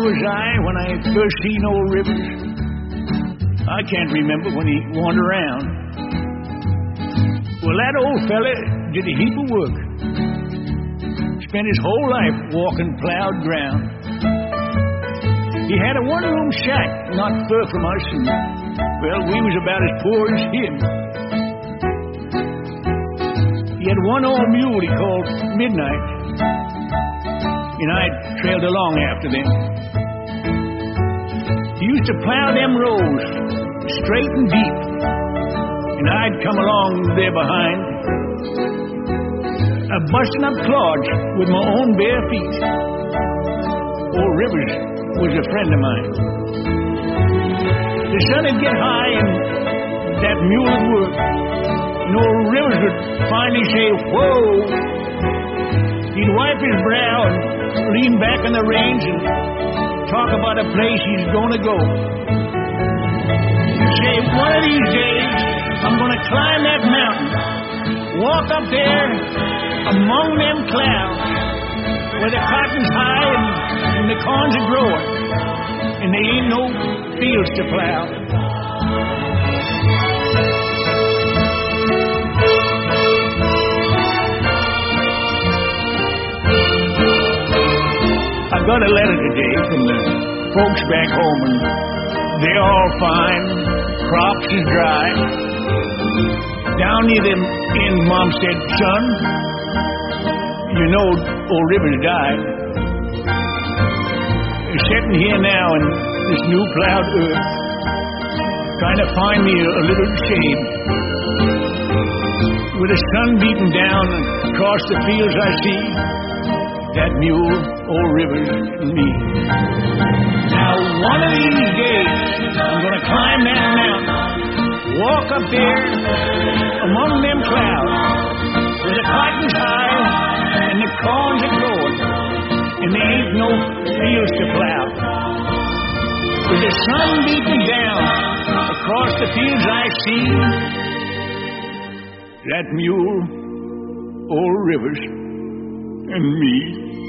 was I when I first seen old Rivers? I can't remember when he wandered around. Well, that old fella did a heap of work. Spent his whole life walking plowed ground. He had a one-room shack not far from us, and, well, we was about as poor as him. He had one old mule he called Midnight, and I trailed along after them. He used to plow them rows straight and deep, and I'd come along there behind, busting up clods with my own bare feet. Old Rivers was a friend of mine. The sun would get high and that mule would work, and old Rivers would finally say, "Whoa!" He'd wipe his brow and lean back on the reins and talk about a place he's gonna go. He'd say, "One of these days, I'm gonna climb that mountain, walk up there among them clouds where the cotton's high and the corns are growing, and there ain't no fields to plow." I got a letter today from the folks back home, and they're all fine. Crops is dry. Down near them in Mom said, "Son, you know old Rivers died. They're sitting here now in this new plowed earth, trying to find me a little shade. With the sun beating down across the fields I see, that mule, old Rivers, and me. Now one of these days, I'm gonna climb that mountain, walk up there among them clouds where the cotton's high and the corns are growing, and there ain't no fields to plow. With the sun beating down across the fields I see, that mule, old Rivers, and me."